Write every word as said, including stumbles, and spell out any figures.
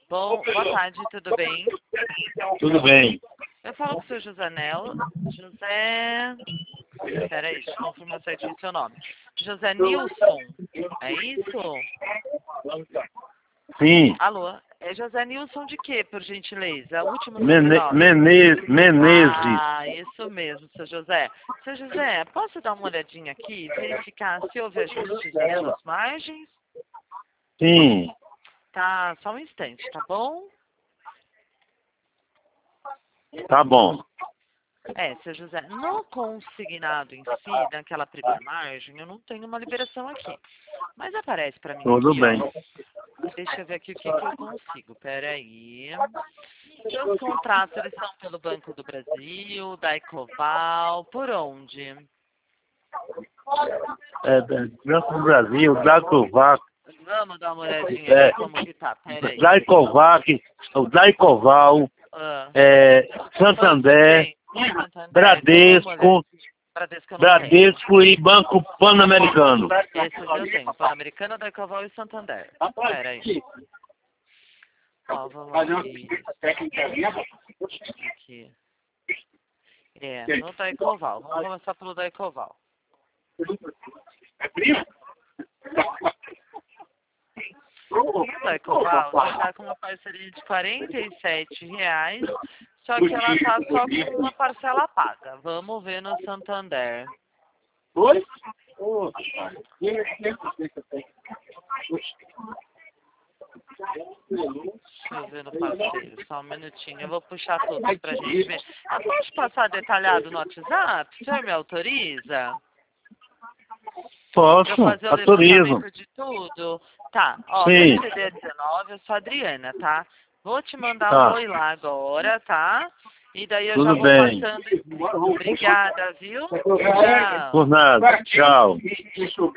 Bom, boa tarde, tudo bem? Tudo bem. Eu falo com o seu José Nel. José... Peraí, deixa eu confirmar certinho seu nome. José Nilson, é isso? Sim. Alô? É José Nilson de quê, por gentileza? O último Mene, sobrenome. Mene, Menezes. Ah, isso mesmo, seu José. Seu José, posso dar uma olhadinha aqui, verificar se houve ajustes nas suas margens? Sim. Tá, só um instante, tá bom? Tá bom. É, seu José, no consignado em si, naquela primeira margem, eu não tenho uma liberação aqui. Mas aparece para mim Tudo aqui, bem. ó. Deixa eu ver aqui o que, que eu consigo. Peraí. Seus contratos, eles são pelo Banco do Brasil, da Ecoval, por onde? É, Banco do Brasil, Dacovac, Vamos dar uma olhadinha é, aqui como que tá. Peraí. Daicovac, o Daicoval, Ah, é, Santander, bem, Santander, Bradesco, Bradesco eu não tenho. Bradesco e Banco Pan-Americano. Esses eu tenho. Pan-Americana, da Ecoval e Santander. Peraí. Ó, vamos aqui. Aqui. É, no Daicoval. Vamos começar pelo Daicoval. No Daicoval, você está com uma parcelinha de quarenta e sete reais, só que ela está só com uma parcela paga. Vamos ver no Santander. Oi? Deixa eu ver no parceiro, só um minutinho. Eu vou puxar todos pra gente ver. Eu posso passar detalhado no WhatsApp? O senhor me autoriza? Posso, Pra fazer o autorizo. levantamento de tudo? Tá, ó, Sim. meu C D dezenove, eu sou a Adriana, tá? Vou te mandar um Tá. oi lá agora, tá? E daí eu Tudo já vou bem. passando. Obrigada, viu? Por Tchau. nada. Tchau.